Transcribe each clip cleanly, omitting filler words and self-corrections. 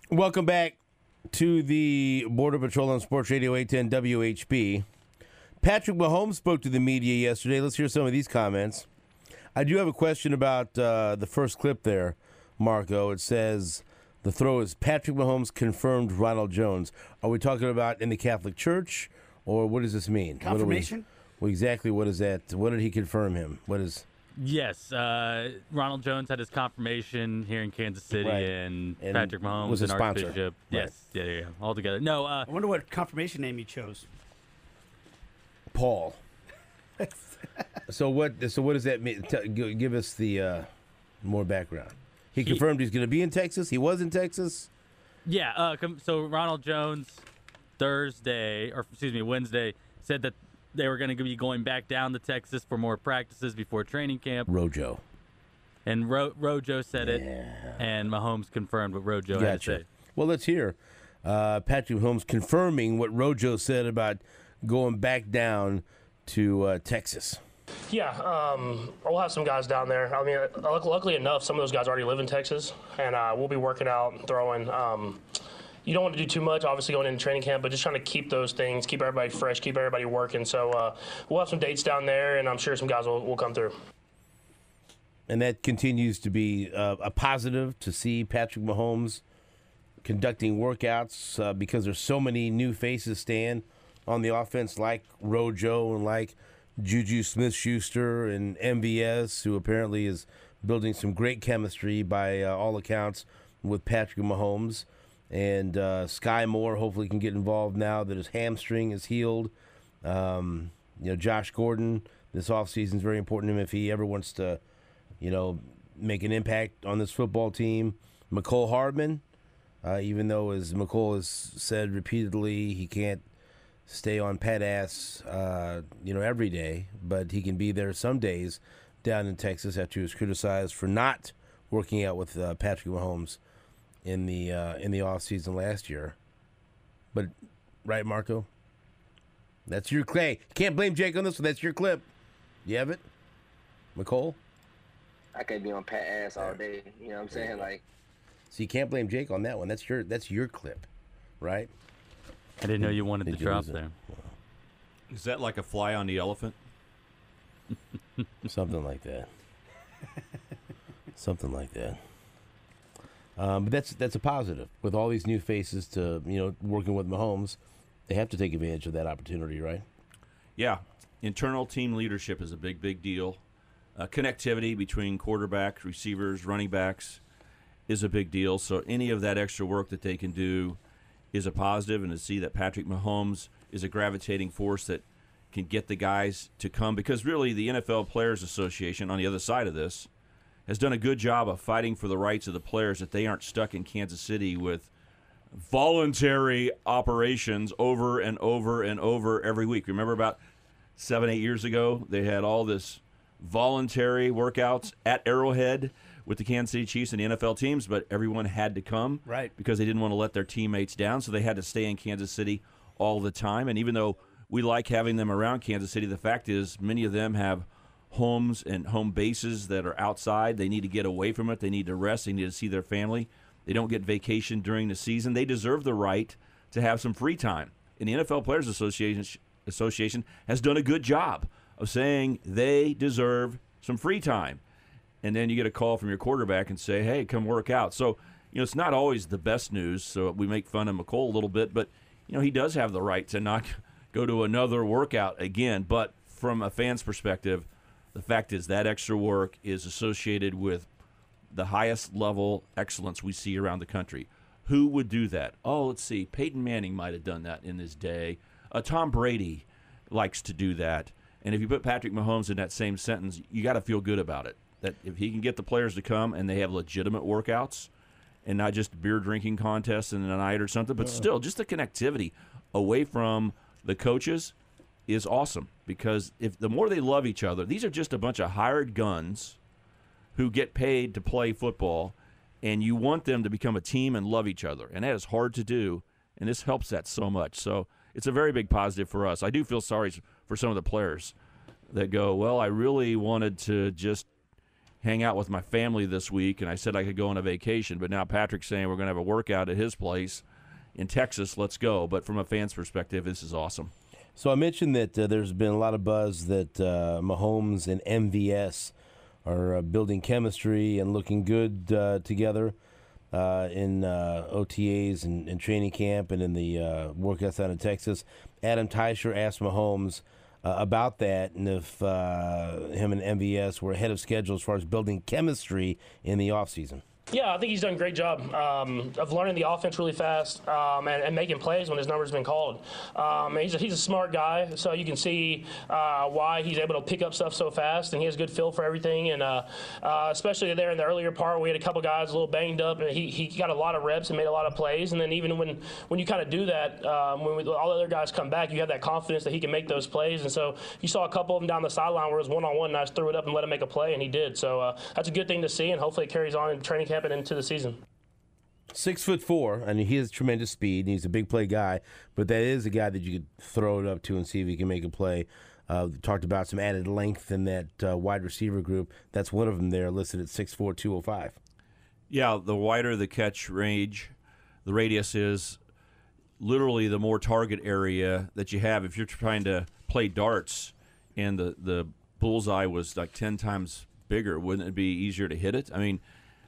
Welcome back to the Border Patrol on Sports Radio 810 WHB. Patrick Mahomes spoke to the media yesterday. Let's hear some of these comments. I do have a question about the first clip there, Marco. It says the throw is Patrick Mahomes confirmed Ronald Jones. Are we talking about in the Catholic Church, or what does this mean? Confirmation? Exactly what is that? What did he confirm him? What is... Yes, Ronald Jones had his confirmation here in Kansas City, Right. and And Patrick Mahomes was a and sponsor. Archbishop. Right. Yes, yeah, all together. No, I wonder what confirmation name you chose. Paul. So what does that mean? Give us the more background. He confirmed he's going to be in Texas. He was in Texas. yeah. So Ronald Jones Wednesday said that they were going to be going back down to Texas for more practices before training camp. Rojo. And Rojo said it, and Mahomes confirmed what Rojo had to say. Well, let's hear Patrick Mahomes confirming what Rojo said about going back down to Texas. Yeah, we'll have some guys down there. I mean, luckily enough, some of those guys already live in Texas, and we'll be working out and throwing. You don't want to do too much, obviously, going into training camp, but just trying to keep those things, keep everybody fresh, keep everybody working. So we'll have some dates down there, and I'm sure some guys will come through. And that continues to be a positive to see Patrick Mahomes conducting workouts because there's so many new faces, Stan, on the offense, like Rojo and like Juju Smith-Schuster and MVS, who apparently is building some great chemistry by all accounts with Patrick Mahomes. And Sky Moore hopefully can get involved now that his hamstring is healed. Josh Gordon, this offseason is very important to him if he ever wants to, make an impact on this football team. McCole Hardman, even though, as McCole has said repeatedly, he can't stay on Pat ass, every day, but he can be there some days down in Texas after he was criticized for not working out with Patrick Mahomes in the offseason last year. But, right, Marco? That's your clay. You can't blame Jake on this one. That's your clip. You have it? McCole? I can't be on Pat ass all day. You know what I'm saying? Like, so you can't blame Jake on that one. That's your clip, right? I didn't know you wanted to drop there. Is that like a fly on the elephant? Something like that. Something like that. But that's a positive. With all these new faces to working with Mahomes, they have to take advantage of that opportunity, right? Yeah. Internal team leadership is a big deal. Connectivity between quarterbacks, receivers, running backs is a big deal. So any of that extra work that they can do is a positive, and to see that Patrick Mahomes is a gravitating force that can get the guys to come, because really the NFL Players Association on the other side of this has done a good job of fighting for the rights of the players, that they aren't stuck in Kansas City with voluntary operations over and over and over every week. Remember about 7-8 years ago, they had all this voluntary workouts at Arrowhead with the Kansas City Chiefs and the NFL teams, but everyone had to come, right, because they didn't want to let their teammates down, so they had to stay in Kansas City all the time. And even though we like having them around Kansas City, the fact is many of them have homes and home bases that are outside. They need to get away from it. They need to rest. They need to see their family. They don't get vacation during the season. They deserve the right to have some free time. And the NFL Players Association has done a good job of saying they deserve some free time. And then you get a call from your quarterback and say, hey, come work out. So, it's not always the best news, so we make fun of McCole a little bit, but, he does have the right to not go to another workout again. But from a fan's perspective, the fact is that extra work is associated with the highest level excellence we see around the country. Who would do that? Oh, let's see. Peyton Manning might have done that in his day. Tom Brady likes to do that. And if you put Patrick Mahomes in that same sentence, you got to feel good about it. That if he can get the players to come and they have legitimate workouts and not just beer drinking contests in a night or something, but still just the connectivity away from the coaches is awesome. Because if the more they love each other, these are just a bunch of hired guns who get paid to play football, and you want them to become a team and love each other. And that is hard to do, and this helps that so much. So it's a very big positive for us. I do feel sorry for some of the players that go, well, I really wanted to just hang out with my family this week, and I said I could go on a vacation. But now Patrick's saying we're going to have a workout at his place in Texas. Let's go. But from a fan's perspective, this is awesome. So I mentioned that there's been a lot of buzz that Mahomes and MVS are building chemistry and looking good together in OTAs and training camp and in the workouts out in Texas. Adam Teicher asked Mahomes about that and if him and MVS were ahead of schedule as far as building chemistry in the offseason. Yeah, I think he's done a great job of learning the offense really fast and making plays when his number's been called. He's a smart guy, so you can see why he's able to pick up stuff so fast, and he has a good feel for everything. And especially there in the earlier part, we had a couple guys a little banged up, and he got a lot of reps and made a lot of plays. And then even when you kind of do that, when all the other guys come back, you have that confidence that he can make those plays. And so you saw a couple of them down the sideline where it was one-on-one, and I just threw it up and let him make a play, and he did. So that's a good thing to see, and hopefully it carries on in training camp and into the season. 6'4", and he has tremendous speed, and he's a big play guy, but that is a guy that you could throw it up to and see if he can make a play. Talked about some added length in that wide receiver group. That's one of them there, listed at 6'4", 205. Yeah, the wider the catch range, the radius is, literally the more target area that you have. If you're trying to play darts and the bullseye was like 10 times bigger, wouldn't it be easier to hit it? I mean,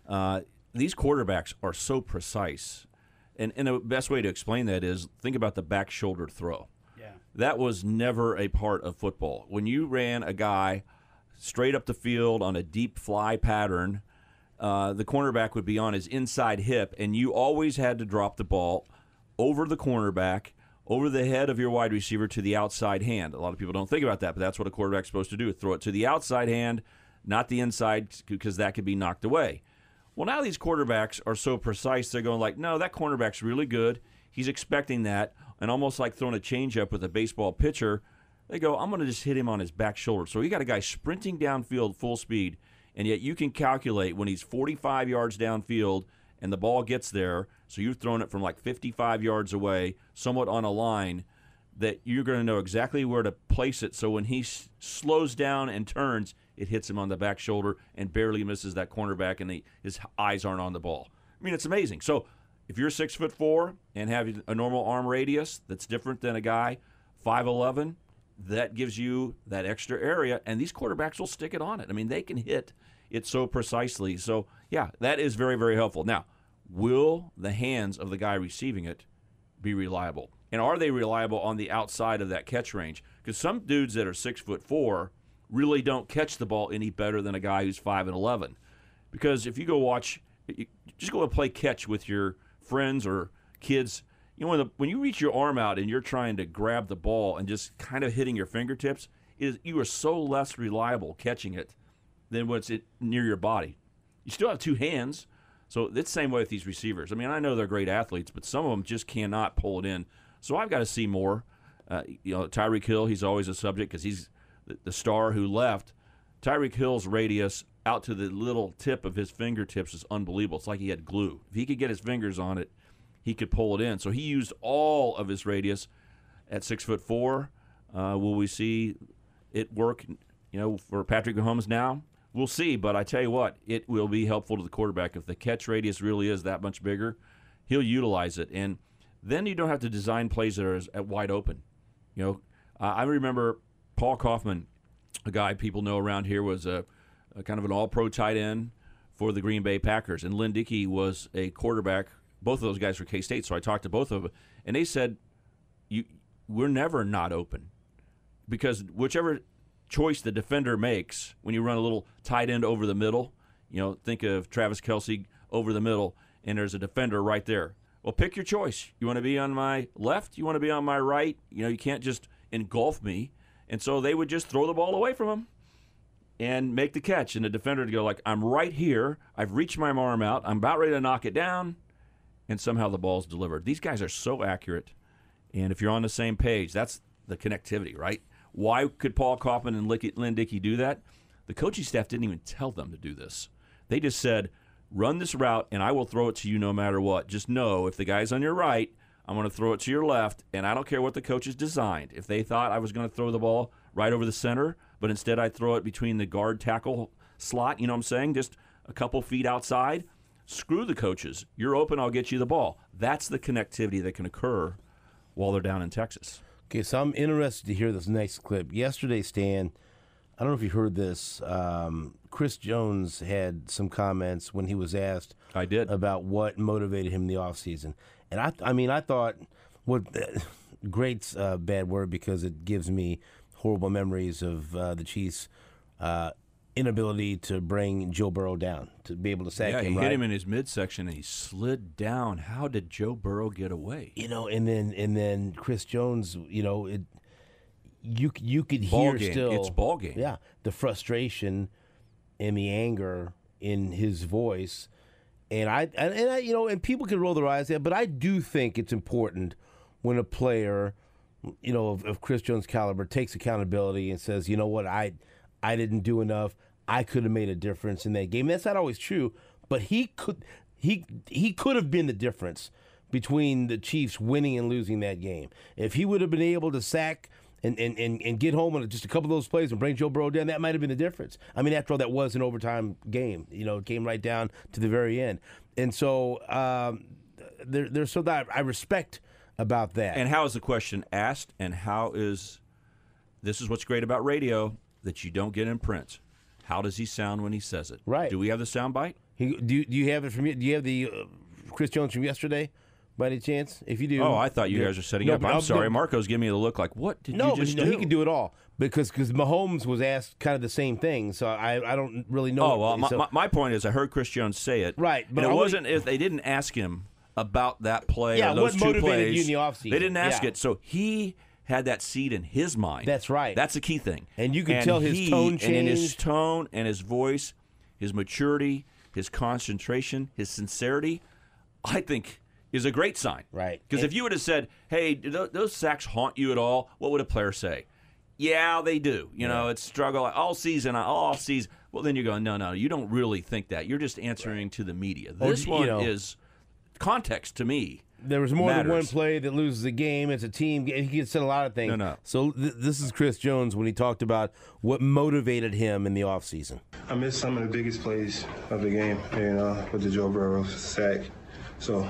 these quarterbacks are so precise. And the best way to explain that is think about the back shoulder throw. Yeah. That was never a part of football. When you ran a guy straight up the field on a deep fly pattern, the cornerback would be on his inside hip, and you always had to drop the ball over the cornerback, over the head of your wide receiver to the outside hand. A lot of people don't think about that, but that's what a quarterback's supposed to do, throw it to the outside hand, not the inside, because that could be knocked away. Well, now these quarterbacks are so precise, they're going like, no, that cornerback's really good. He's expecting that, and almost like throwing a changeup with a baseball pitcher, they go, I'm going to just hit him on his back shoulder. So you got a guy sprinting downfield full speed, and yet you can calculate when he's 45 yards downfield and the ball gets there, so you're throwing it from like 55 yards away, somewhat on a line, that you're going to know exactly where to place it. So when he slows down and turns, it hits him on the back shoulder and barely misses that cornerback, and his eyes aren't on the ball. I mean, it's amazing. So if you're 6'4" and have a normal arm radius that's different than a guy 5'11", that gives you that extra area, and these quarterbacks will stick it on it. I mean, they can hit it so precisely. So, yeah, that is very, very helpful. Now, will the hands of the guy receiving it be reliable? And are they reliable on the outside of that catch range? Because some dudes that are 6'4" really don't catch the ball any better than a guy who's 5'11". Because if you go watch, just go and play catch with your friends or kids. You know, when you reach your arm out and you're trying to grab the ball and just kind of hitting your fingertips, you are so less reliable catching it than what's near your body. You still have two hands, so it's the same way with these receivers. I mean, I know they're great athletes, but some of them just cannot pull it in. So I've got to see more. Tyreek Hill, he's always a subject because he's the star who left. Tyreek Hill's radius out to the little tip of his fingertips is unbelievable. It's like he had glue. If he could get his fingers on it, he could pull it in. So he used all of his radius at 6'4". Will we see it work, for Patrick Mahomes now? We'll see, but I tell you what, it will be helpful to the quarterback. If the catch radius really is that much bigger, he'll utilize it. And then you don't have to design plays that are wide open. I remember Paul Kaufman, a guy people know around here, was a kind of an all-pro tight end for the Green Bay Packers. And Lynn Dickey was a quarterback. Both of those guys were K-State, so I talked to both of them. And they said, we're never not open. Because whichever choice the defender makes, when you run a little tight end over the middle, think of Travis Kelce over the middle, and there's a defender right there. Well, pick your choice. You want to be on my left? You want to be on my right? You can't just engulf me. And so they would just throw the ball away from him and make the catch. And the defender would go like, I'm right here. I've reached my arm out. I'm about ready to knock it down. And somehow the ball's delivered. These guys are so accurate. And if you're on the same page, that's the connectivity, right? Why could Paul Kaufman and Lynn Dickey do that? The coaching staff didn't even tell them to do this. They just said, run this route, and I will throw it to you no matter what. Just know if the guy's on your right, I'm going to throw it to your left, and I don't care what the coaches designed. If they thought I was going to throw the ball right over the center, but instead I throw it between the guard tackle slot, you know what I'm saying? Just a couple feet outside. Screw the coaches. You're open, I'll get you the ball. That's the connectivity that can occur while they're down in Texas. Okay, so I'm interested to hear this next clip. Yesterday, Stan, I don't know if you heard this. Chris Jones had some comments when he was asked I did. about what motivated him in the offseason. And I thought, what great's a bad word because it gives me horrible memories of the Chiefs' inability to bring Joe Burrow down, to be able to sack him. He right? hit him in his midsection and he slid down. How did Joe Burrow get away? And then Chris Jones, you could Ball hear game. still. It's ball game. Yeah, the frustration and the anger in his voice, and I and people can roll their eyes at, but I do think it's important when a player, of Chris Jones' caliber takes accountability and says, you know what, I didn't do enough. I could have made a difference in that game. That's not always true, but he could have been the difference between the Chiefs winning and losing that game. If he would have been able to sack and get home on just a couple of those plays and bring Joe Burrow down, that might have been the difference. I mean, after all, that was an overtime game. It came right down to the very end. And so there's so that I respect about that. And how is the question asked? And this is what's great about radio, that you don't get in print. How does he sound when he says it? Right. Do we have the sound bite? Do you have it from? Do you have the Chris Jones from yesterday, by any chance? If you do, Oh, I thought you guys were setting up. I'm sorry. Marco's giving me the look like, what did you just do? He can do it all because Mahomes was asked kind of the same thing. So I don't really know. Oh, well, my point is I heard Chris Jones say it. Right, but and it wasn't if they didn't ask him about that play Yeah, or those what two motivated plays. you in the offseason? They didn't ask Yeah. it. So he had that seed in his mind. That's right. That's the key thing. And you can tell his tone And in his changed. tone and his voice, his maturity, his concentration, his sincerity, I think is a great sign. Right. Because if you would have said, hey, do those sacks haunt you at all? What would a player say? Yeah, they do. It's struggle all season, all season. Well, then you're going, no, you don't really think that. You're just answering to the media. This one is context to me. There was more than one matters. play that loses a game. It's a team. He can say a lot of things. No. So this is Chris Jones when he talked about what motivated him in the offseason. I missed some of the biggest plays of the game, with the Joe Burrow sack. So,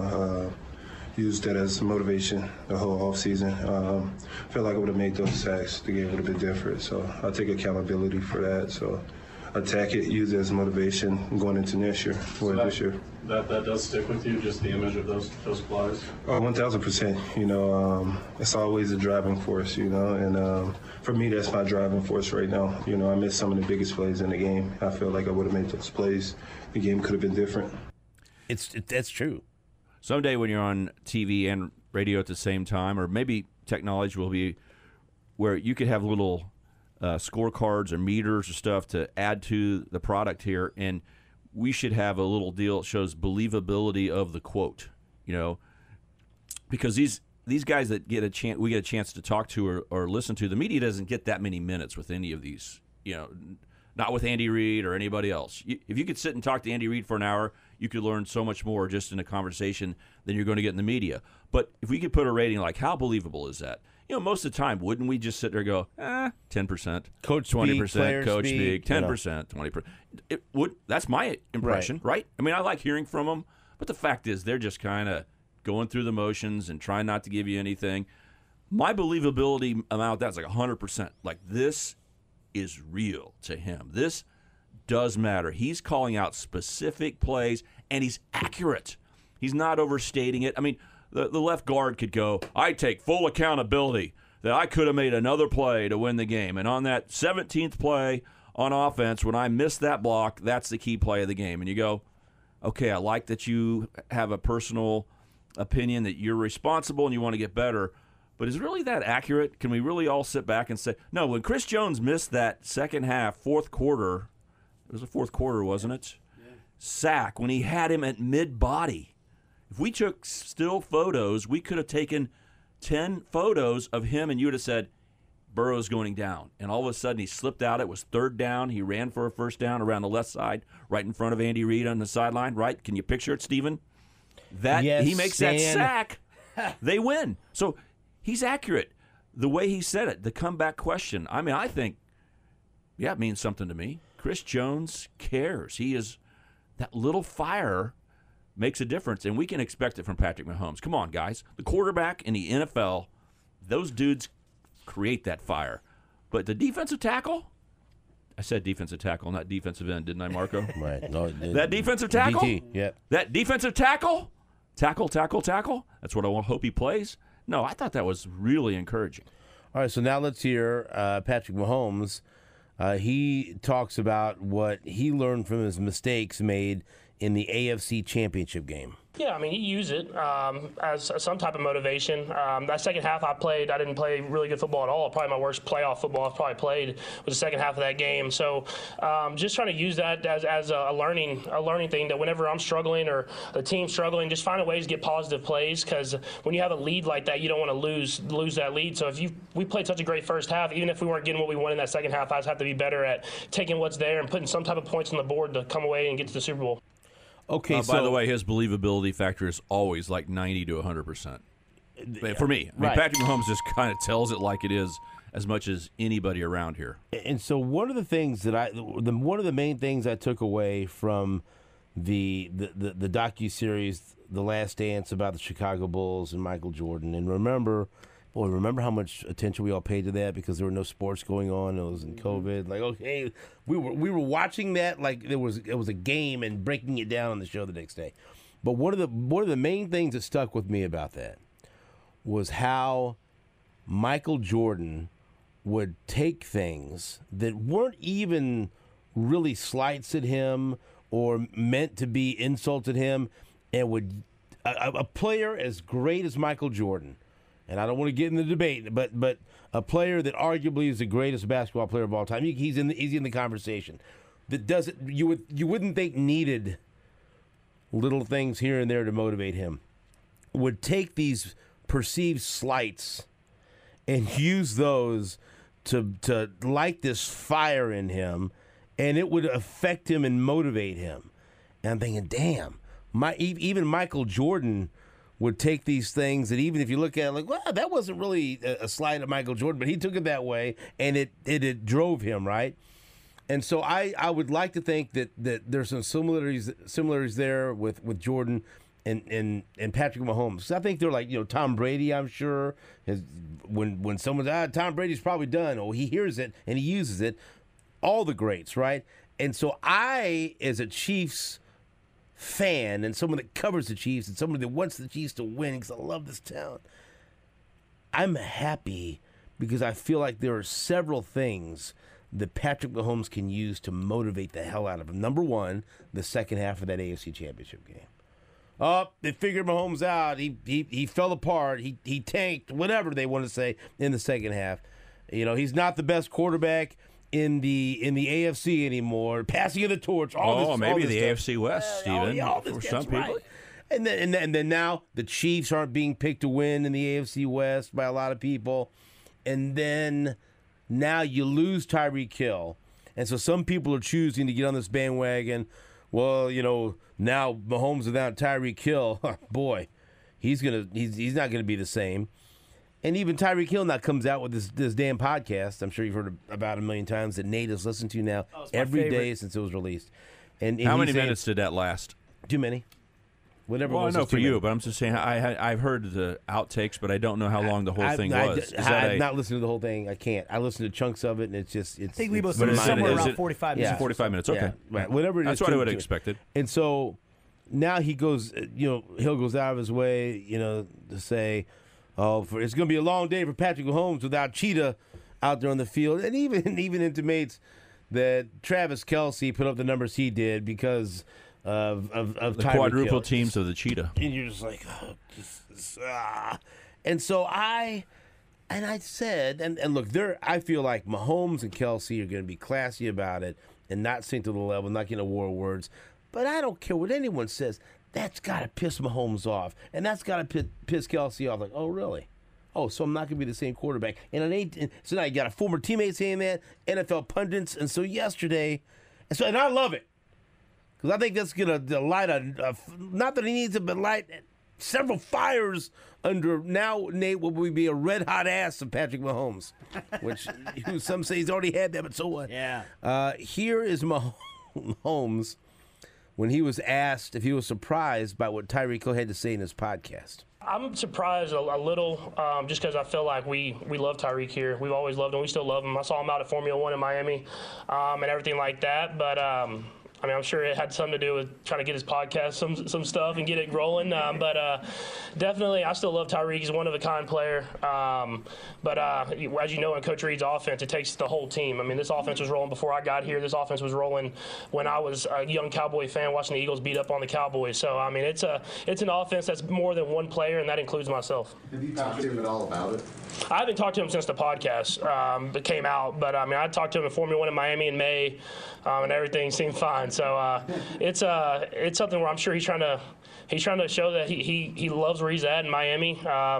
used that as motivation the whole offseason. Felt like I would have made those sacks. The game would have been different. So I take accountability for that. So attack it, use it as motivation going into next year or this year. That does stick with you, just the image of those plays? Oh, 1,000%. It's always a driving force, and for me, that's my driving force right now. I missed some of the biggest plays in the game. I feel like I would have made those plays. The game could have been different. That's true. Someday when you're on TV and radio at the same time, or maybe technology will be where you could have little scorecards or meters or stuff to add to the product here, and we should have a little deal that shows believability of the quote, because these guys that we get a chance to talk to or listen to, the media doesn't get that many minutes with any of these, not with Andy Reid or anybody else. If you could sit and talk to Andy Reid for an hour, you could learn so much more just in a conversation than you're going to get in the media. But if we could put a rating like, how believable is that? Most of the time, wouldn't we just sit there and go, 10%, Coach 20%, speak, coach speak, speak, 10%, 20%? It would. That's my impression, right? I mean, I like hearing from them, but the fact is they're just kind of going through the motions and trying not to give you anything. My believability amount, that's like 100%. Like, this is real to him. This does matter. He's calling out specific plays, and he's accurate. He's not overstating it. I mean, the left guard could go, I take full accountability that I could have made another play to win the game. And on that 17th play on offense, when I missed that block, that's the key play of the game. And you go, okay, I like that you have a personal opinion that you're responsible and you want to get better. But is it really that accurate? Can we really all sit back and say, no, when Chris Jones missed that second half, fourth quarter, it was the fourth quarter, wasn't it? Yeah. Sack, when he had him at mid-body. If we took still photos, we could have taken 10 photos of him and you would have said, Burrow's going down. And all of a sudden he slipped out. It was third down. He ran for a first down around the left side, right in front of Andy Reid on the sideline, right? Can you picture it, Stephen? Yes, he makes Stan. that sack, they win. So he's accurate. The way he said it, the comeback question, I mean, I think, yeah, it means something to me. Chris Jones cares. He is that little fire makes a difference, and we can expect it from Patrick Mahomes. Come on, guys. The quarterback in the NFL, those dudes create that fire. But the defensive tackle, I said defensive tackle, not defensive end, didn't I, Marco? Right. No, that defensive tackle? DT, yeah. That defensive tackle? Tackle. That's what I hope he plays. No, I thought that was really encouraging. All right, so now let's hear Patrick Mahomes. He talks about what he learned from his mistakes made in the AFC Championship game. Yeah, I mean, he used it as some type of motivation. That second half I didn't play really good football at all. Probably my worst playoff football I've probably played was the second half of that game. So just trying to use that as a learning thing, that whenever I'm struggling or the team's struggling, just finding ways to get positive plays, because when you have a lead like that, you don't want to lose that lead. So we played such a great first half, even if we weren't getting what we wanted in that second half, I just have to be better at taking what's there and putting some type of points on the board to come away and get to the Super Bowl. Okay, by the way, his believability factor is always like 90 to 100%. For me. I mean, right. Patrick Mahomes just kind of tells it like it is as much as anybody around here. And so one of the things one of the main things I took away from the docuseries The Last Dance about the Chicago Bulls and Michael Jordan, and remember how much attention we all paid to that because there were no sports going on. It was in COVID. Like, okay, we were watching that like it was a game and breaking it down on the show the next day. But one of the main things that stuck with me about that was how Michael Jordan would take things that weren't even really slights at him or meant to be insults at him, and would a player as great as Michael Jordan. And I don't want to get in the debate, but a player that arguably is the greatest basketball player of all time, he's in the conversation. That doesn't you wouldn't think needed little things here and there to motivate him. Would take these perceived slights and use those to light this fire in him, and it would affect him and motivate him. And I'm thinking, damn, even Michael Jordan would take these things that even if you look at it like, well, that wasn't really a slight at Michael Jordan, but he took it that way, and it drove him, right? And so I would like to think that there's some similarities there with Jordan and Patrick Mahomes. So I think they're like, Tom Brady, I'm sure, when someone's, Tom Brady's probably done, he hears it and he uses it. All the greats, right? And so I, as a Chiefs fan and someone that covers the Chiefs and someone that wants the Chiefs to win because I love this town, I'm happy because I feel like there are several things that Patrick Mahomes can use to motivate the hell out of him. Number one, the second half of that AFC Championship game. They figured Mahomes out. He fell apart. He tanked, whatever they want to say in the second half. He's not the best quarterback in the AFC anymore. Passing of the torch. Maybe the stuff. AFC West, Steven, for some people. Right. And then now the Chiefs aren't being picked to win in the AFC West by a lot of people. And then now you lose Tyreek Hill. And so some people are choosing to get on this bandwagon. Well, now Mahomes without Tyreek Hill, boy, he's not gonna be the same. And even Tyreek Hill now comes out with this damn podcast. I'm sure you've heard about it a million times that Nate has listened to now every day since it was released. And how many minutes did that last? Too many. Whatever. Well, it was, I know it's for too you, many. but I'm just saying I've heard the outtakes, but I don't know how long the whole thing was. I've not listened to the whole thing. I can't. I listened to chunks of it, and it's just. I think we both but said is it- somewhere is around it- 45 Yeah. minutes. 45 minutes. Okay, Yeah, right. Whatever it is. That's what I to- would have to- expected. And so now he goes. Hill goes out of his way, to say, it's going to be a long day for Patrick Mahomes without Cheetah out there on the field, and even intimates that Travis Kelce put up the numbers he did because of The Tyreek quadruple Hill. teams of the Cheetah. And you're just like, And so I said, and look, I feel like Mahomes and Kelce are going to be classy about it and not sink to the level, not get a war of words. But I don't care what anyone says. That's got to piss Mahomes off, and that's got to piss Kelce off. Like, oh, really? Oh, so I'm not going to be the same quarterback. And so now you got a former teammate saying that, NFL pundits. And so yesterday, and I love it. Because I think that's going to light not that he needs it, but light several fires under now. Nate, will we be a red hot ass of Patrick Mahomes, which some say he's already had that, but so what? Yeah. Here is Mahomes when he was asked if he was surprised by what Tyreek Hill had to say in his podcast. I'm surprised a little, just because I feel like we love Tyreek here. We've always loved him. We still love him. I saw him out at Formula One in Miami, and everything like that. But I mean, I'm sure it had something to do with trying to get his podcast some stuff and get it rolling. But definitely, I still love Tyreek. He's a one-of-a-kind player. But as you know, in Coach Reid's offense, it takes the whole team. I mean, this offense was rolling before I got here. This offense was rolling when I was a young Cowboy fan watching the Eagles beat up on the Cowboys. So, I mean, it's an offense that's more than one player, and that includes myself. Have you talked to him at all about it? I haven't talked to him since the podcast that came out, but I mean, I talked to him in Formula One in Miami in May, and everything seemed fine. So it's something where I'm sure he's trying to show that he loves where he's at in Miami.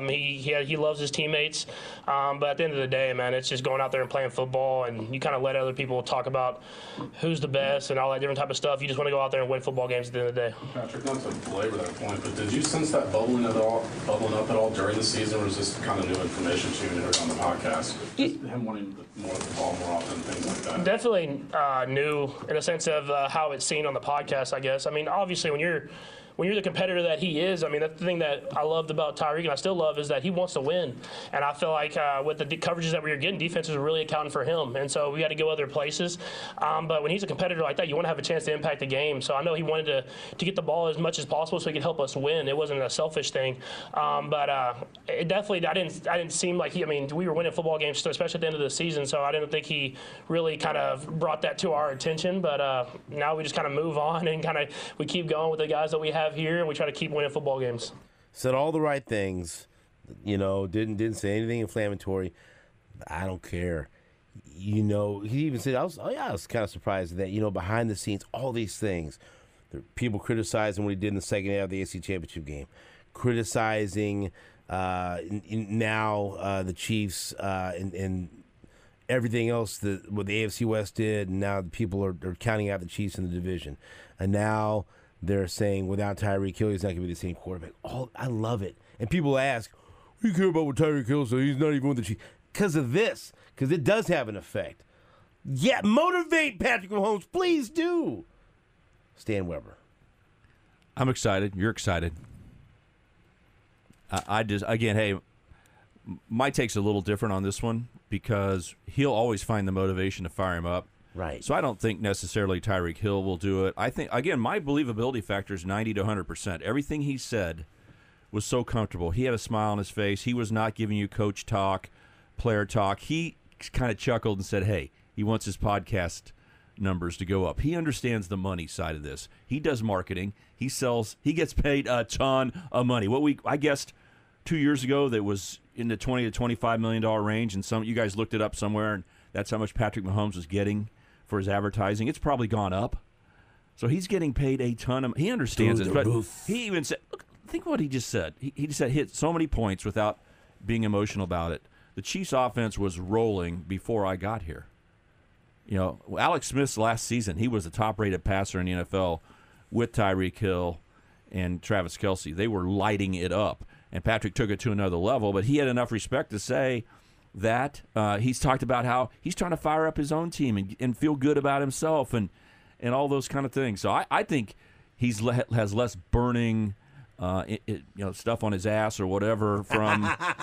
He loves his teammates, but at the end of the day, man, it's just going out there and playing football, and you kind of let other people talk about who's the best and all that different type of stuff. You just want to go out there and win football games at the end of the day. Patrick, not to belabor that point, but did you sense that bubbling up at all during the season, or was this kind of new information to you and heard on the podcast? Just him wanting more of the ball more often, things like that. Definitely new in a sense of how it's seen on the podcast, I guess. I mean, obviously, when you're the competitor that he is, I mean, that's the thing that I loved about Tyreek, and I still love, is that he wants to win. And I feel like with the coverages that we were getting, defenses are really accounting for him. And so we got to go other places. But when he's a competitor like that, you want to have a chance to impact the game. So I know he wanted to get the ball as much as possible so he could help us win. It wasn't a selfish thing. But it definitely, I didn't seem like I mean, we were winning football games, especially at the end of the season. So I didn't think he really kind of brought that to our attention. But now we just kind of move on and we keep going with the guys that we have here, and we try to keep winning football games. Said all the right things, didn't say anything inflammatory. I don't care. He even said, I was kind of surprised at that, behind the scenes, all these things. People criticizing what he did in the second half of the AFC Championship game, criticizing now the Chiefs and everything else what the AFC West did, and now the people are counting out the Chiefs in the division. And now they're saying without Tyreek Hill, he's not going to be the same quarterback. I love it. And people ask, what do you care about what Tyreek Hill said? He's not even with the Chiefs. Because of this. Because it does have an effect. Yeah, motivate Patrick Mahomes. Please do. Stan Weber. I'm excited. You're excited. My take's a little different on this one because he'll always find the motivation to fire him up. Right. So I don't think necessarily Tyreek Hill will do it. I think, again, my believability factor is 90 to 100%. Everything he said was so comfortable. He had a smile on his face. He was not giving you coach talk, player talk. He kind of chuckled and said, hey, he wants his podcast numbers to go up. He understands the money side of this. He does marketing. He sells. He gets paid a ton of money. I guessed 2 years ago that was in the $20 to $25 million range, and you guys looked it up somewhere, and that's how much Patrick Mahomes was getting for his advertising. It's probably gone up. So he's getting paid a ton of. He understands it, but he even said, look, think what he just said. He just said hit so many points without being emotional about it. The Chiefs' offense was rolling before I got here. Alex Smith's last season, he was the top-rated passer in the NFL with Tyreek Hill and Travis Kelce. They were lighting it up, and Patrick took it to another level, but he had enough respect to say that he's talked about how he's trying to fire up his own team and feel good about himself and all those kind of things. So I think has less burning stuff on his ass or whatever from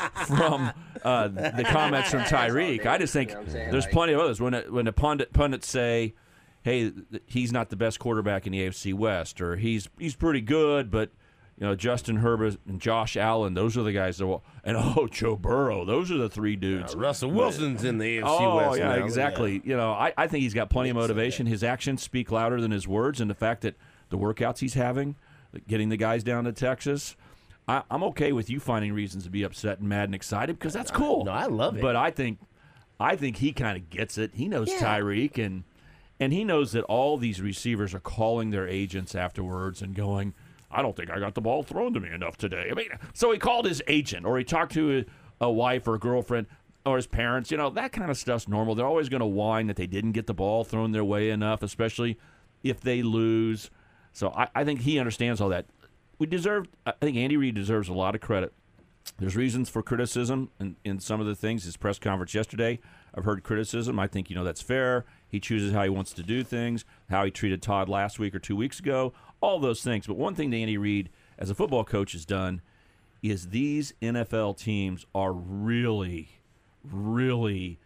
the comments from Tyreek. I just think there's plenty of others. When the pundits say, hey, he's not the best quarterback in the AFC West, or he's pretty good, but Justin Herbert and Josh Allen, those are the guys and Joe Burrow, those are the three dudes. Russell Wilson's in the AFC West. Oh, yeah, now. exactly. Yeah. I think he's got plenty of motivation. His actions speak louder than his words, and the fact that the workouts he's having, getting the guys down to Texas, I'm okay with you finding reasons to be upset and mad and excited because that's cool. No, I love it. But I think he kind of gets it. He knows Tyreek, and he knows that all these receivers are calling their agents afterwards and going, I don't think I got the ball thrown to me enough today. I mean, so he called his agent, or he talked to a wife or a girlfriend or his parents. That kind of stuff's normal. They're always going to whine that they didn't get the ball thrown their way enough, especially if they lose. So I think he understands all that. I think Andy Reid deserves a lot of credit. There's reasons for criticism in some of the things. His press conference yesterday, I've heard criticism. I think, that's fair. He chooses how he wants to do things, how he treated Todd last week or 2 weeks ago, all those things. But one thing that Andy Reid, as a football coach, has done is these NFL teams are really, really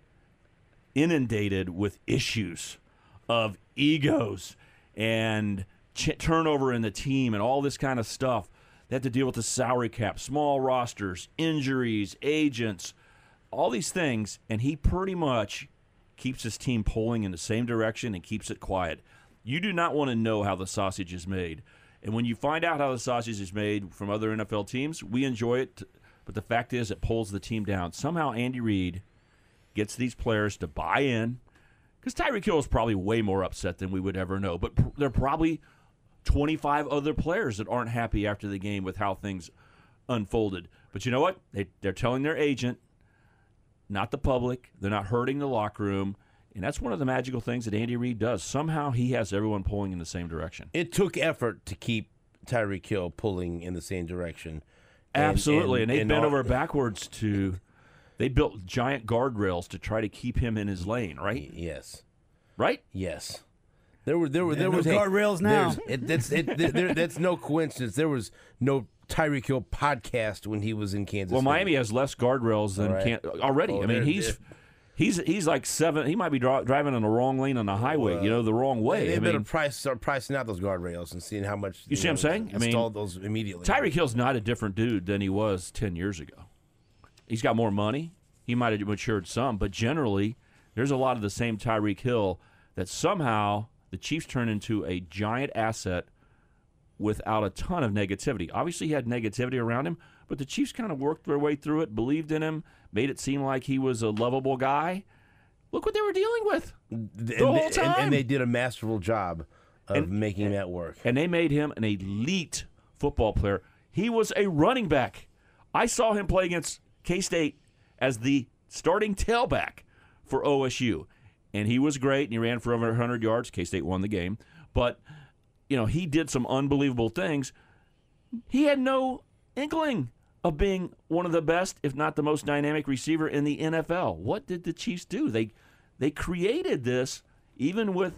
inundated with issues of egos and turnover in the team and all this kind of stuff. They have to deal with the salary cap, small rosters, injuries, agents, all these things, and he pretty much keeps his team pulling in the same direction and keeps it quiet. You do not want to know how the sausage is made. And when you find out how the sausage is made from other NFL teams, we enjoy it, but the fact is it pulls the team down. Somehow Andy Reid gets these players to buy in, because Tyreek Hill is probably way more upset than we would ever know, but there are probably 25 other players that aren't happy after the game with how things unfolded. But you know what? They're telling their agent, not the public. They're not hurting the locker room. And that's one of the magical things that Andy Reid does. Somehow he has everyone pulling in the same direction. It took effort to keep Tyreek Hill pulling in the same direction. Absolutely. And they bent over backwards they built giant guardrails to try to keep him in his lane, right? Yes. Right? Yes. There was guardrails now. That's no coincidence. There was no Tyreek Hill podcast when he was in Kansas City. Miami has less guardrails than already. I mean, he's like 7. He might be driving in the wrong lane on the highway. The wrong way. They better start pricing out those guardrails and seeing how much. You see what I'm saying? Install those immediately. Tyreek Hill's not a different dude than he was 10 years ago. He's got more money. He might have matured some, but generally, there's a lot of the same Tyreek Hill that somehow the Chiefs turned into a giant asset without a ton of negativity. Obviously, he had negativity around him, but the Chiefs kind of worked their way through it, believed in him, made it seem like he was a lovable guy. Look what they were dealing with the whole time. And they did a masterful job of making that work. And they made him an elite football player. He was a running back. I saw him play against K-State as the starting tailback for OSU. And he was great, and he ran for over 100 yards. K-State won the game. But, he did some unbelievable things. He had no inkling of being one of the best, if not the most dynamic receiver in the NFL. What did the Chiefs do? They created this even with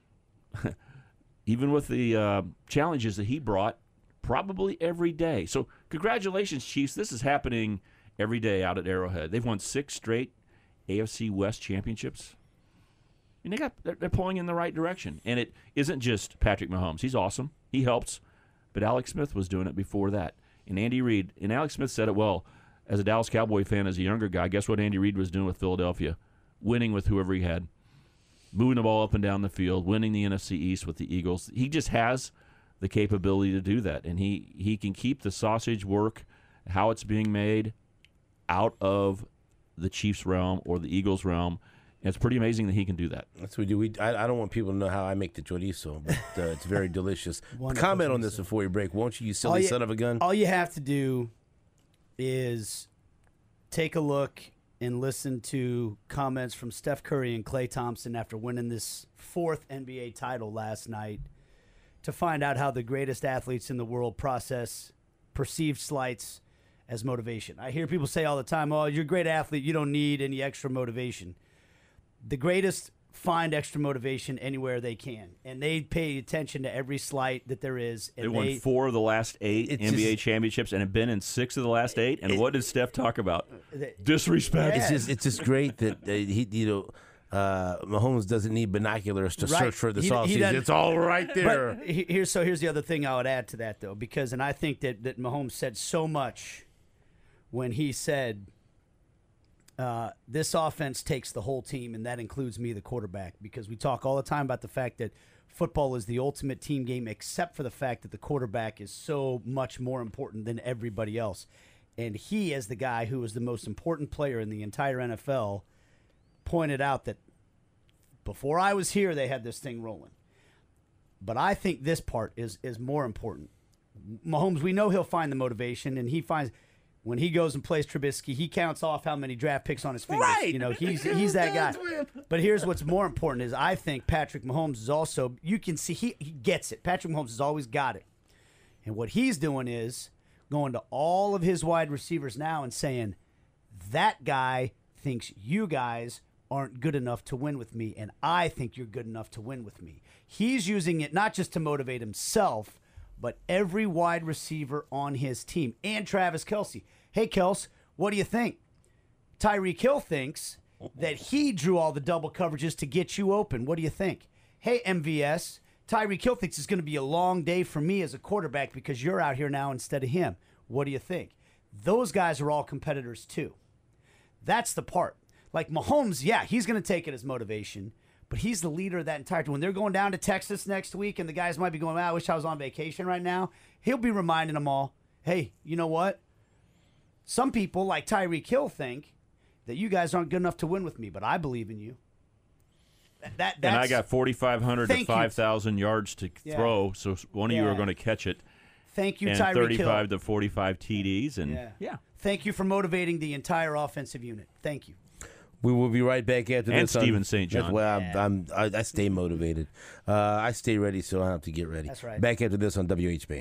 the challenges that he brought probably every day. So congratulations, Chiefs. This is happening every day out at Arrowhead. They've won 6 straight AFC West championships. And they're pulling in the right direction. And it isn't just Patrick Mahomes. He's awesome. He helps. But Alex Smith was doing it before that. And Andy Reid, and Alex Smith said it well, as a Dallas Cowboy fan, as a younger guy, guess what Andy Reid was doing with Philadelphia? Winning with whoever he had. Moving the ball up and down the field, winning the NFC East with the Eagles. He just has the capability to do that. And he can keep the sausage work, how it's being made, out of the Chiefs' realm or the Eagles' realm. And it's pretty amazing that he can do that. That's what we do. I don't want people to know how I make the chorizo, but it's very delicious. Comment on this before we break, won't you silly son of a gun? All you have to do is take a look and listen to comments from Steph Curry and Klay Thompson after winning this 4th NBA title last night to find out how the greatest athletes in the world process perceived slights as motivation. I hear people say all the time, oh, you're a great athlete, you don't need any extra motivation. The greatest find extra motivation anywhere they can, and they pay attention to every slight that there is. And they won 4 of the last 8 NBA championships and have been in 6 of the last 8. And what did Steph talk about? Disrespect. It's just great that Mahomes doesn't need binoculars to search for this offseason. It's all right there. But here's the other thing I would add to that, though, because I think that Mahomes said so much when he said, this offense takes the whole team, and that includes me, the quarterback, because we talk all the time about the fact that football is the ultimate team game, except for the fact that the quarterback is so much more important than everybody else. And he, as the guy who was the most important player in the entire NFL, pointed out that before I was here, they had this thing rolling. But I think this part is more important. Mahomes, we know he'll find the motivation, and he finds – when he goes and plays Trubisky, he counts off how many draft picks on his fingers. Right. He's that guy. But here's what's more important is I think Patrick Mahomes is also, you can see he gets it. Patrick Mahomes has always got it. And what he's doing is going to all of his wide receivers now and saying, that guy thinks you guys aren't good enough to win with me, and I think you're good enough to win with me. He's using it not just to motivate himself, but every wide receiver on his team, and Travis Kelce. Hey, Kels, what do you think? Tyreek Hill thinks that he drew all the double coverages to get you open. What do you think? Hey, MVS, Tyreek Hill thinks it's going to be a long day for me as a quarterback because you're out here now instead of him. What do you think? Those guys are all competitors too. That's the part. Like Mahomes, yeah, he's going to take it as motivation, but he's the leader of that entire team. When they're going down to Texas next week and the guys might be going, I wish I was on vacation right now, he'll be reminding them all, hey, you know what? Some people like Tyreek Hill think that you guys aren't good enough to win with me, but I believe in you. And I got 4,500 to 5,000 yards to throw, so one of you are going to catch it. Thank you, and Tyreek 35 to 45 TDs. And Thank you for motivating the entire offensive unit. Thank you. We will be right back after and this. Steven St. John. Well, I stay motivated. I stay ready, so I don't have to get ready. That's right. Back after this on WHB.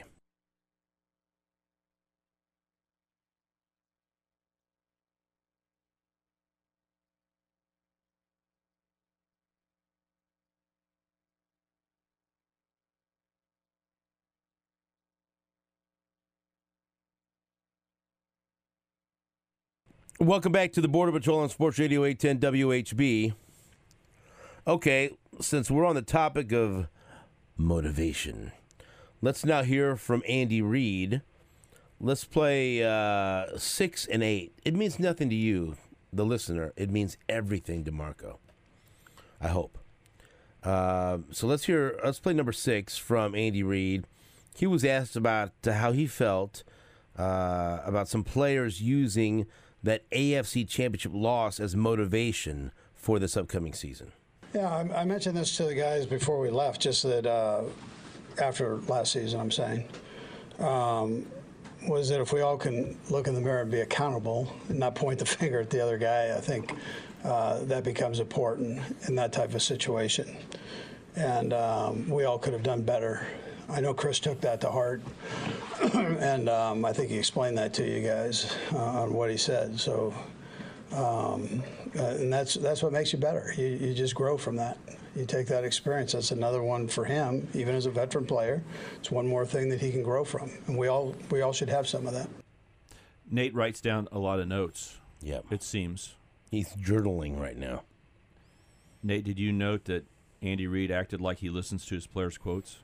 Welcome back to the Border Patrol on Sports Radio 810 WHB. Okay, since we're on the topic of motivation, let's now hear from Andy Reid. Let's play 6 and 8. It means nothing to you, the listener. It means everything to Marco. I hope. So let's play number 6 from Andy Reid. He was asked about how he felt about some players using that AFC Championship loss as motivation for this upcoming season. Yeah, I mentioned this to the guys before we left, just that after last season, I'm saying, was that if we all can look in the mirror and be accountable and not point the finger at the other guy, I think that becomes important in that type of situation. And we all could have done better. I know Chris took that to heart, and I think he explained that to you guys on what he said. So, and that's what makes you better. You just grow from that. You take that experience. That's another one for him, even as a veteran player. It's one more thing that he can grow from, and we all should have some of that. Nate writes down a lot of notes. Yep. It seems. He's journaling right now. Nate, did you note that Andy Reid acted like he listens to his players' quotes?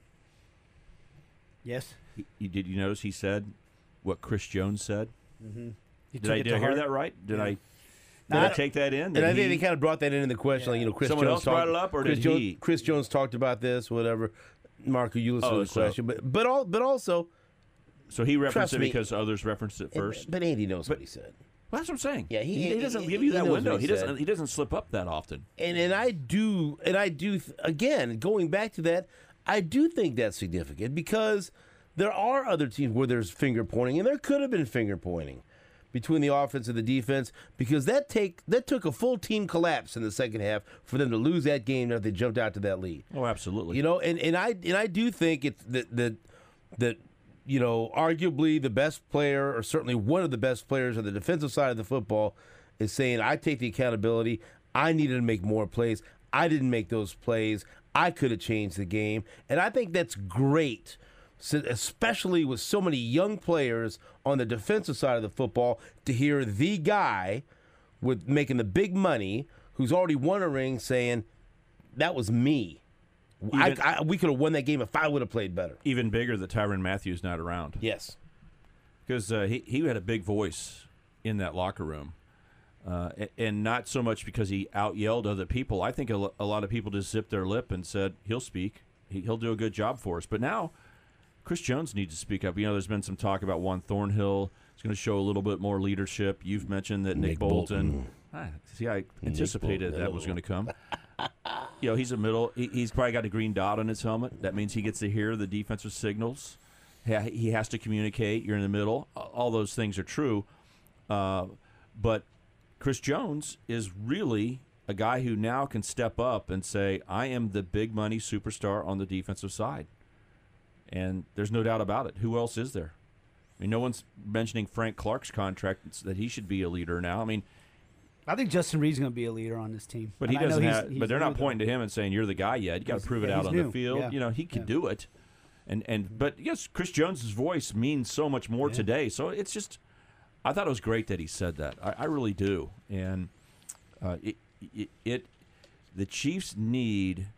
Yes. Did you notice he said what Chris Jones said? Mm-hmm. Did I hear that right? Did I take that in? And I think they kind of brought that in the question. Yeah. Like, Chris Someone Jones else brought it up, or did he? Chris Jones talked about this, whatever. Marco, you listen to the question, but also. So he referenced it me, because others referenced it first. But Andy knows what he said. Well, that's what I'm saying. Yeah, he doesn't give you that window. He doesn't slip up that often. And I do again, going back to that, I do think that's significant because there are other teams where there's finger pointing, and there could have been finger pointing between the offense and the defense because that took a full team collapse in the second half for them to lose that game after they jumped out to that lead. Oh, absolutely. You know, and I do think it's that you know, arguably the best player, or certainly one of the best players on the defensive side of the football, is saying, I take the accountability. I needed to make more plays. I didn't make those plays. I could have changed the game. And I think that's great, especially with so many young players on the defensive side of the football, to hear the guy with making the big money, who's already won a ring, saying, that was me. We could have won that game if I would have played better. Even bigger that Tyrann Mathieu not around. Yes. Because he had a big voice in that locker room. And not so much because he out-yelled other people. I think a lot of people just zipped their lip and said, he'll speak. He'll do a good job for us. But now, Chris Jones needs to speak up. You know, there's been some talk about Juan Thornhill. He's going to show a little bit more leadership. You've mentioned that Nick Bolton. I anticipated that was going to come. You know, he's a middle. He's probably got a green dot on his helmet. That means he gets to hear the defensive signals. He has to communicate. You're in the middle. All those things are true. But Chris Jones is really a guy who now can step up and say, I am the big money superstar on the defensive side. And there's no doubt about it. Who else is there? I mean, no one's mentioning Frank Clark's contract, that he should be a leader now. I mean, I think Justin Reed's going to be a leader on this team. But And he I know doesn't he's- have. he's But they're not new, pointing to him and saying you're the guy yet. You got to prove it out he's on new. the field. Yeah. You know, he can do it. But yes, Chris Jones's voice means so much more today. So it's just, I thought it was great that he said that. I really do. And the Chiefs need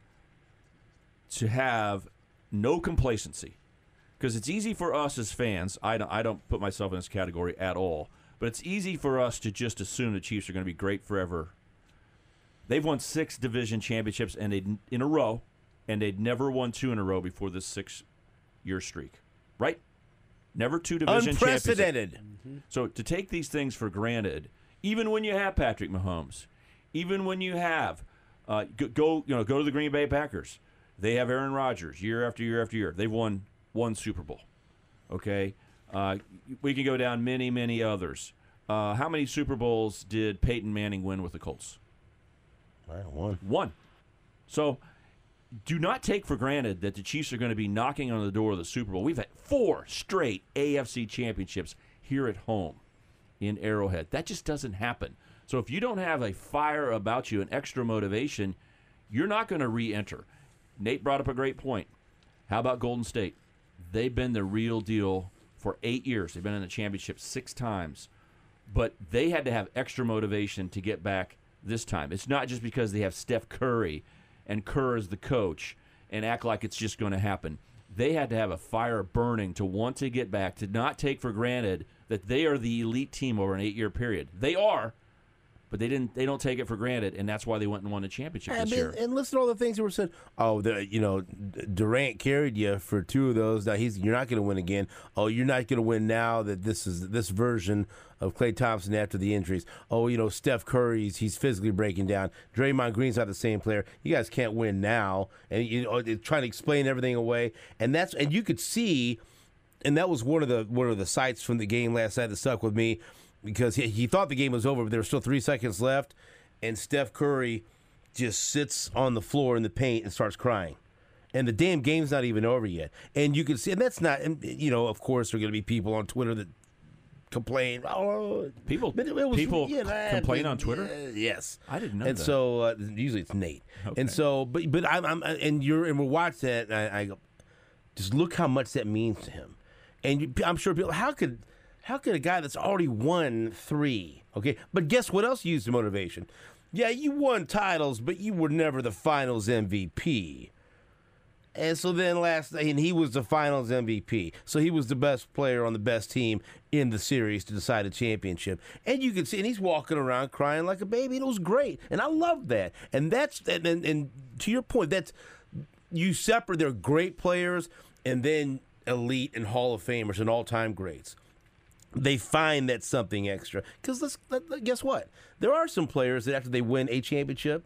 to have no complacency, because it's easy for us as fans. I don't put myself in this category at all, but it's easy for us to just assume the Chiefs are going to be great forever. They've won 6 division championships in a row, and they'd never won 2 in a row before this 6-year streak, right? Never 2 division Unprecedented. championships. So to take these things for granted, even when you have Patrick Mahomes, even when you have go to the Green Bay Packers, they have Aaron Rodgers year after year after year. They've won 1 Super Bowl. Okay, we can go down many others. How many Super Bowls did Peyton Manning win with the Colts? One. So do not take for granted that the Chiefs are going to be knocking on the door of the Super Bowl. We've had 4 straight AFC championships here at home in Arrowhead. That just doesn't happen. So if you don't have a fire about you, an extra motivation, you're not going to re-enter. Nate brought up a great point. How about Golden State? They've been the real deal for 8 years. They've been in the championship 6 times. But they had to have extra motivation to get back this time. It's not just because they have Steph Curry and Kerr as the coach and act like it's just going to happen. They had to have a fire burning to want to get back, to not take for granted that they are the elite team over an 8-year period. They are, but they don't take it for granted, and that's why they went and won the championship this year. And listen to all the things that were said. Oh, Durant carried you for 2 of those. Now you're not going to win again. Oh, you're not going to win now that this is this version of Klay Thompson after the injuries. Oh, Steph Curry's he's physically breaking down. Draymond Green's not the same player. You guys can't win now, and trying to explain everything away. And you could see, and that was one of the sights from the game last night that stuck with me. Because he thought the game was over, but there were still 3 seconds left, and Steph Curry just sits on the floor in the paint and starts crying. And the damn game's not even over yet. And you can see, and that's not, of course, there are going to be people on Twitter that complain. Oh, people complain on Twitter? Yes. I didn't know and that. So usually it's Nate. Okay. And so, but we'll watch that, and I go, just look how much that means to him. And I'm sure people, how could a guy that's already won 3, okay? But guess what else used the motivation? Yeah, you won titles, but you were never the Finals MVP. And so then last night, and he was the Finals MVP. So he was the best player on the best team in the series to decide a championship. And you can see, and he's walking around crying like a baby, and it was great. And I loved that. And that's, and to your point, that's, you separate, they're great players, and then elite and Hall of Famers and all-time greats. They find that something extra. Because guess what? There are some players that after they win a championship,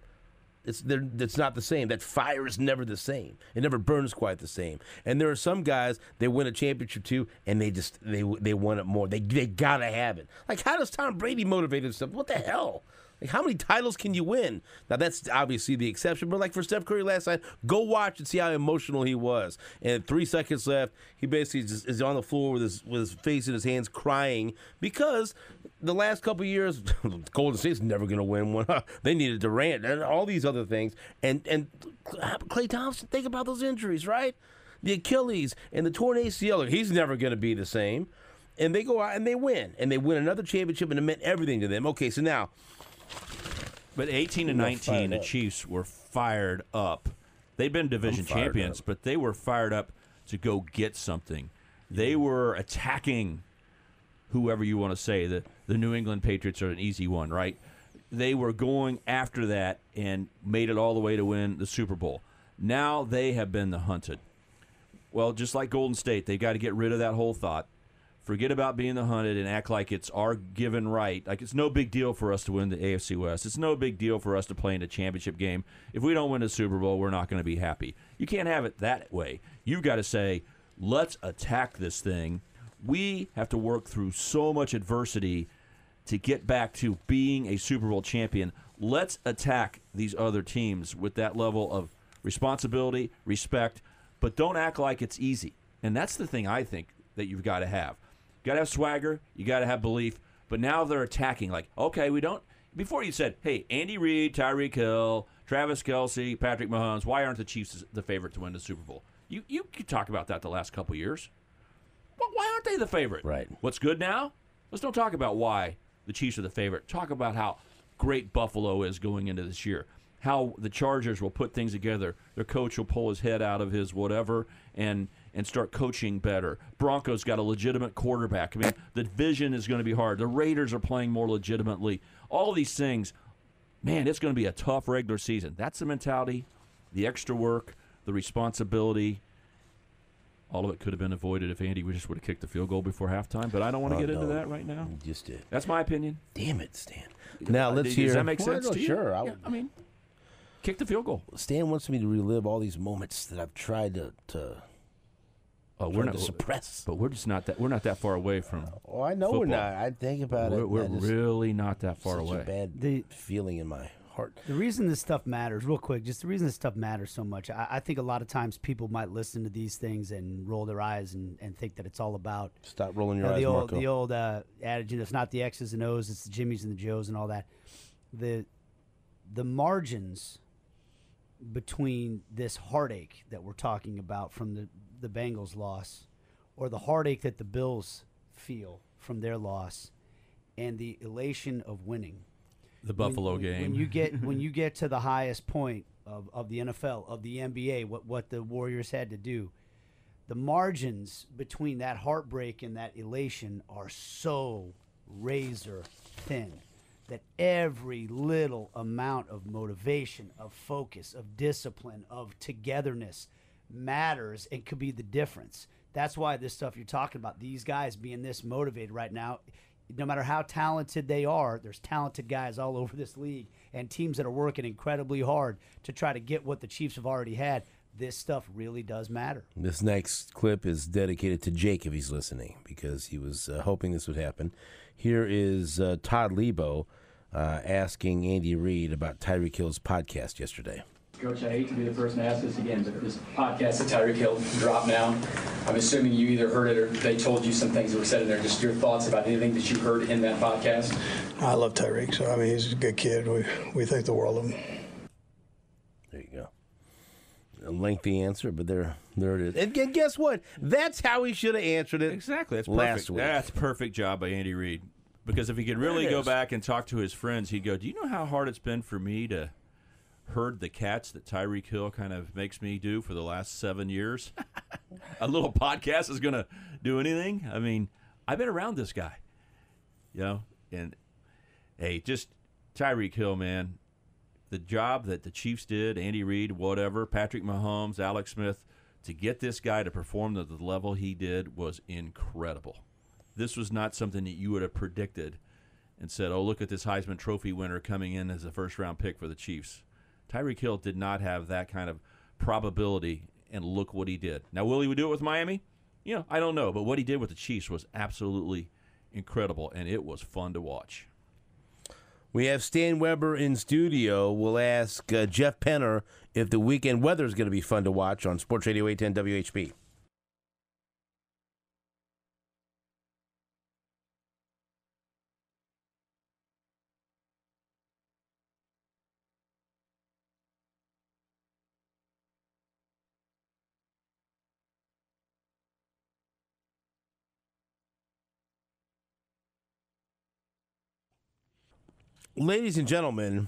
it's not the same. That fire is never the same. It never burns quite the same. And there are some guys, they win a championship too, and they want it more. They gotta have it. Like, how does Tom Brady motivate himself? What the hell? Like, how many titles can you win? Now, that's obviously the exception, but like for Steph Curry last night, go watch and see how emotional he was. And 3 seconds left, he basically just is on the floor with his face in his hands crying because the last couple of years, Golden State's never going to win one. They needed Durant and all these other things. And Klay Thompson, think about those injuries, right? The Achilles and the torn ACL, he's never going to be the same. And they go out and they win. And they win another championship, and it meant everything to them. Okay, so now... But 18 and 19, the Chiefs were fired up. They'd been division champions, but they were fired up to go get something. They were attacking whoever you want to say. The New England Patriots are an easy one, right? They were going after that and made it all the way to win the Super Bowl. Now they have been the hunted. Well, just like Golden State, they've got to get rid of that whole thought. Forget about being the hunted and act like it's our given right. Like, it's no big deal for us to win the AFC West. It's no big deal for us to play in a championship game. If we don't win the Super Bowl, we're not going to be happy. You can't have it that way. You've got to say, let's attack this thing. We have to work through so much adversity to get back to being a Super Bowl champion. Let's attack these other teams with that level of responsibility, respect, but don't act like it's easy. And that's the thing I think that you've got to have. You got to have swagger. You got to have belief. But now they're attacking like, okay, we don't. Before you said, hey, Andy Reid, Tyreek Hill, Travis Kelce, Patrick Mahomes, why aren't the Chiefs the favorite to win the Super Bowl? You could talk about that the last couple of years. Why aren't they the favorite? Right. What's good now? Let's don't talk about why the Chiefs are the favorite. Talk about how great Buffalo is going into this year. How the Chargers will put things together. Their coach will pull his head out of his whatever and start coaching better. Broncos got a legitimate quarterback. I mean, the division is going to be hard. The Raiders are playing more legitimately. All these things, man, it's going to be a tough regular season. That's the mentality, the extra work, the responsibility. All of it could have been avoided if Andy just would have kicked the field goal before halftime, but I don't want to get into that right now. You just did. That's my opinion. Damn it, Stan. Now let's hear. Does that make sense no, to you? Sure. Yeah, I mean, kick the field goal. Stan wants me to relive all these moments that I've tried to suppress. But we're just not that. We're not that far away from. Oh, I know football. we're not. I think about it. We're really not that far such away. A bad feeling in my heart. The reason this stuff matters, real quick, just the reason this stuff matters so much, I think a lot of times people might listen to these things and roll their eyes and think that it's all about. Stop rolling your eyes, Marco. The old adage, it's not the X's and O's, it's the Jimmys and the Joes and all that. The margins between this heartache that we're talking about from the Bengals loss, or the heartache that the Bills feel from their loss, and the elation of winning. The Buffalo game. When you get to the highest point of the NFL, of the NBA, what the Warriors had to do, the margins between that heartbreak and that elation are so razor thin that every little amount of motivation, of focus, of discipline, of togetherness matters and could be the difference. That's why this stuff you're talking about, these guys being this motivated right now, no matter how talented they are, there's talented guys all over this league and teams that are working incredibly hard to try to get what the Chiefs have already had. This stuff really does matter. This next clip is dedicated to Jake if he's listening, because he was hoping this would happen. Here is Todd Lebo asking Andy Reid about Tyreek Hill's podcast yesterday. Coach, I hate to be the person to ask this again, but this podcast that Tyreek Hill dropped now, I'm assuming you either heard it or they told you some things that were said in there. Just your thoughts about anything that you heard in that podcast? I love Tyreek, so I mean he's a good kid. We think the world of him. There you go. A lengthy answer, but there it is. And guess what? That's how he should have answered it. Exactly. That's last perfect. week. That's a perfect job by Andy Reid. Because if he could really go back and talk to his friends, he'd go, do you know how hard it's been for me to herd the cats that Tyreek Hill kind of makes me do for the last 7 years? A little podcast is going to do anything? I mean, I've been around this guy. You know? And, hey, just Tyreek Hill, man. The job that the Chiefs did, Andy Reid, whatever, Patrick Mahomes, Alex Smith, to get this guy to perform at the level he did was incredible. This was not something that you would have predicted and said, oh, look at this Heisman Trophy winner coming in as a first-round pick for the Chiefs. Tyreek Hill did not have that kind of probability, and look what he did. Now, will he do it with Miami? You know, I don't know, but what he did with the Chiefs was absolutely incredible, and it was fun to watch. We have Stan Weber in studio. We'll ask Jeff Penner if the weekend weather is going to be fun to watch on Sports Radio 810 WHB. Ladies and gentlemen,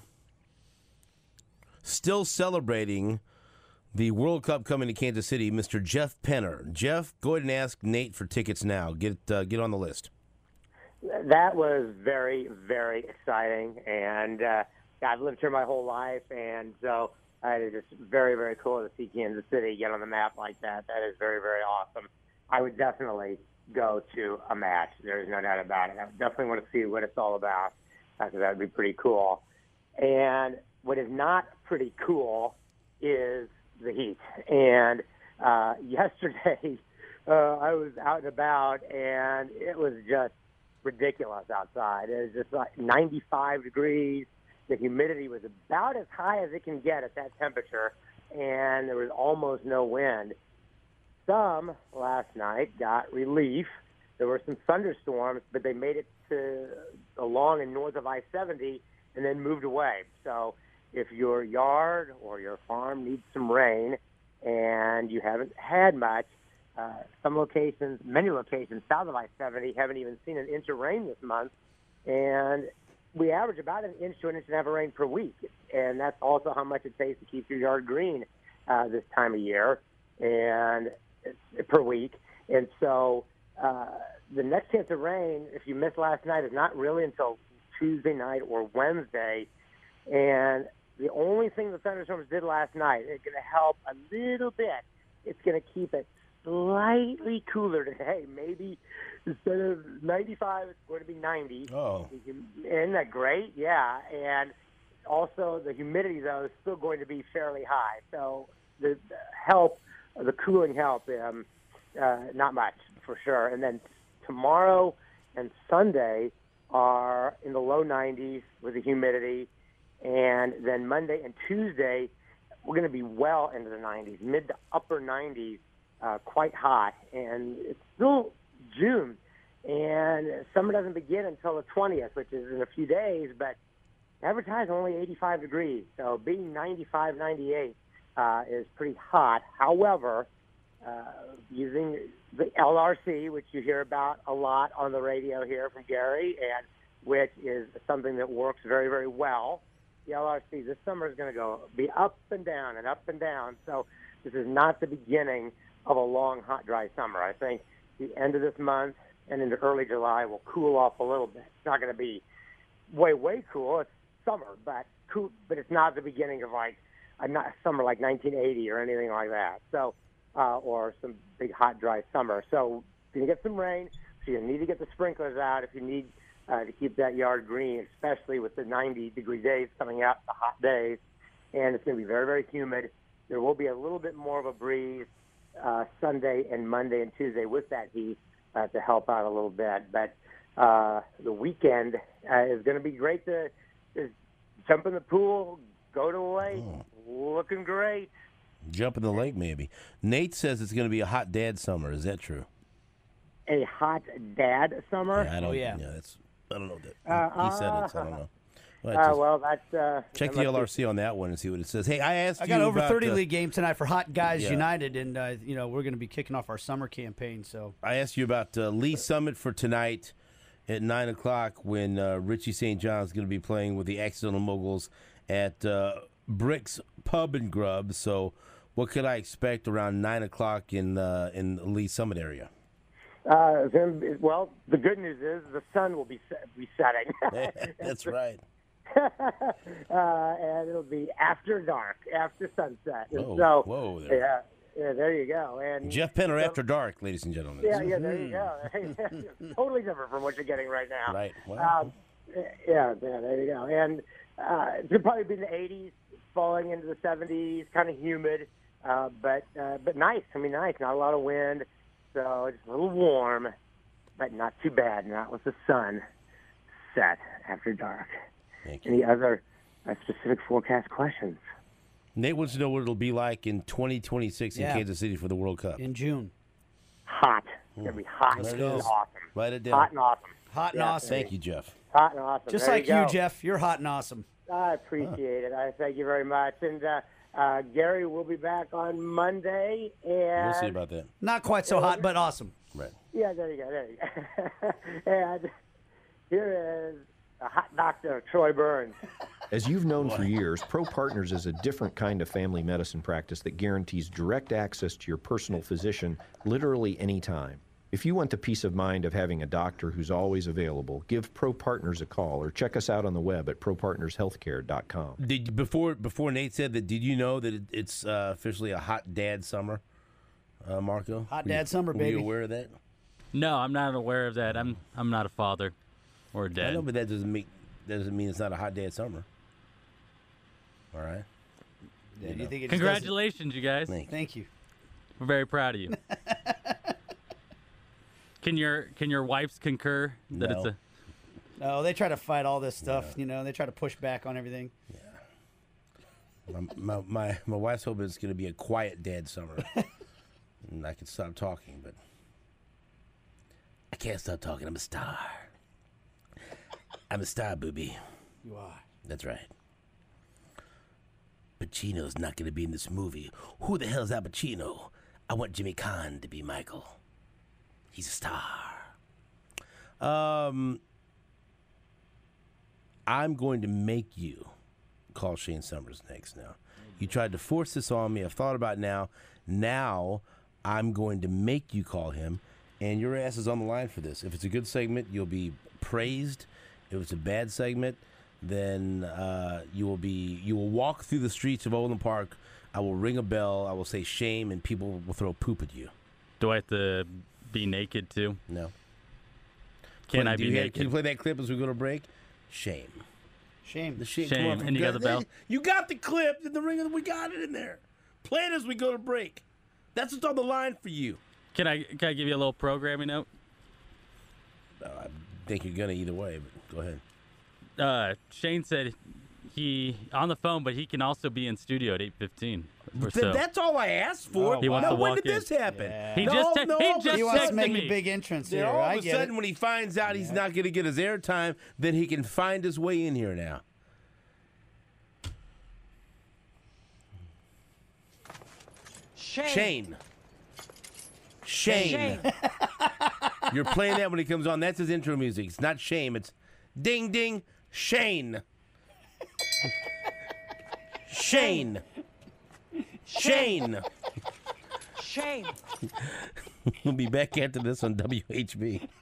still celebrating the World Cup coming to Kansas City, Mr. Jeff Penner. Jeff, go ahead and ask Nate for tickets now. Get on the list. That was very, very exciting, and I've lived here my whole life, and so it is just very, very cool to see Kansas City get on the map like that. That is very, very awesome. I would definitely go to a match. There's no doubt about it. I definitely want to see what it's all about. Because that would be pretty cool. And what is not pretty cool is the heat. And yesterday I was out and about, and it was just ridiculous outside. It was just like 95 degrees. The humidity was about as high as it can get at that temperature, and there was almost no wind. some last night got relief. There were some thunderstorms, but they made it to along and north of I-70 and then moved away. So if your yard or your farm needs some rain and you haven't had much, some locations, many locations south of I-70 haven't even seen an inch of rain this month. And we average about an inch to an inch and a half of rain per week. And that's also how much it takes to keep your yard green this time of year and per week. And so the next chance of rain, if you missed last night, is not really until Tuesday night or Wednesday. And the only thing the thunderstorms did last night is going to help a little bit. It's going to keep it slightly cooler today. Maybe instead of 95, it's going to be 90. Oh. Isn't that great? Yeah. And also the humidity, though, is still going to be fairly high. So the cooling help, not much for sure. And then tomorrow and Sunday are in the low 90s with the humidity. And then Monday and Tuesday, we're going to be well into the 90s, mid to upper 90s, quite hot. And it's still June, and summer doesn't begin until the 20th, which is in a few days, but advertised only 85 degrees. So being 95, 98 is pretty hot. However, using the LRC, which you hear about a lot on the radio here from Gary, and which is something that works very, very well, the LRC this summer is going to be up and down and up and down. So this is not the beginning of a long, hot, dry summer. I think the end of this month and into early July will cool off a little bit. It's not going to be way, way cool. It's summer, but cool, but it's not the beginning of like a summer like 1980 or anything like that. So, or some big, hot, dry summer. So you're going to get some rain. So you need to get the sprinklers out if you need to keep that yard green, especially with the 90-degree days coming up, the hot days. And it's going to be very, very humid. There will be a little bit more of a breeze Sunday and Monday and Tuesday with that heat to help out a little bit. But the weekend is going to be great to just jump in the pool, go to a lake, looking great. Jump in the lake, maybe. Nate says it's going to be a hot dad summer. Is that true? A hot dad summer? Yeah, I don't know that. He said it, so I don't know. Well, that's check the LRC on that one and see what it says. Hey, I got you over about, 30 league games tonight for Hot Guys yeah. United, and we're going to be kicking off our summer campaign. So I asked you about Lee Summit for tonight at 9:00 when Richie St. John's going to be playing with the Accidental Moguls at Brick's Pub and Grub. So, what could I expect around 9:00 in the Lee Summit area? Well, the good news is the sun will be setting. That's right. And it'll be after dark, after sunset. And whoa there. Yeah, there you go. And Jeff Penner After Dark, ladies and gentlemen. Yeah, there you go. Totally different from what you're getting right now. Right. Wow. Yeah, there you go. And it'll probably be in the 80s, falling into the 70s, kind of humid, but nice. I mean, nice. Not a lot of wind, so it's a little warm, but not too bad. Not with the sun set after dark. Thank you. Any other specific forecast questions? Nate wants to know what it'll be like in 2026 in Kansas City for the World Cup. In June. Hot. It's going to be hot There it and is. awesome. Write it down. Hot and awesome. Hot and awesome. Thank you, Jeff. Hot and awesome. Just There like you, you, go. Jeff. You're hot and awesome. I appreciate it. I thank you very much. And Gary will be back on Monday. And We'll see about that. Not quite so hot, but awesome. Right. Yeah, there you go. And here is a hot doctor, Troy Burns. As you've known for years, Pro Partners is a different kind of family medicine practice that guarantees direct access to your personal physician literally any time. If you want the peace of mind of having a doctor who's always available, give Pro Partners a call or check us out on the web at propartnershealthcare.com. Before Nate said that, did you know that it's officially a hot dad summer, Marco? Hot dad summer, Were baby. you aware of that? No, I'm not aware of that. I'm not a father or a dad. I know, but that doesn't mean it's not a hot dad summer. All right. Yeah, do you think it Congratulations, you guys. Thank you. We're very proud of you. Can your wives concur that it's a? No, they try to fight all this stuff. Yeah. They try to push back on everything. Yeah. My wife's hoping it's going to be a quiet dad summer. And I can stop talking, but I can't stop talking. I'm a star. I'm a star, booby. You are. That's right. Pacino's not going to be in this movie. Who the hell's Al Pacino? I want Jimmy Kahn to be Michael. He's a star. I'm going to make you call Shane Summers next now. You tried to force this on me. I've thought about it now. Now I'm going to make you call him, and your ass is on the line for this. If it's a good segment, you'll be praised. If it's a bad segment, then you will walk through the streets of Overland Park. I will ring a bell. I will say shame, and people will throw poop at you. Do I have to be naked too? No. Can I be naked? Can you play that clip as we go to break? Shame. Shame. The shame. Shame. And you got the bell? You got the clip in the ring. We got it in there. Play it as we go to break. That's what's on the line for you. Can I give you a little programming note? I think you're gonna either way, but go ahead. Shane said he on the phone, but he can also be in studio at 8:15 or so. That's all I asked for. He wants to when walk did this happen? Yeah. He just He wants to texted make me. a big entrance Then here. all I of a get sudden, it. when he finds out he's not going to get his airtime, then he can find his way in here now. Shane. You're playing that when he comes on. That's his intro music. It's not shame. It's ding, ding, Shane. Shane. Shane. Shame. We'll be back after this on WHB.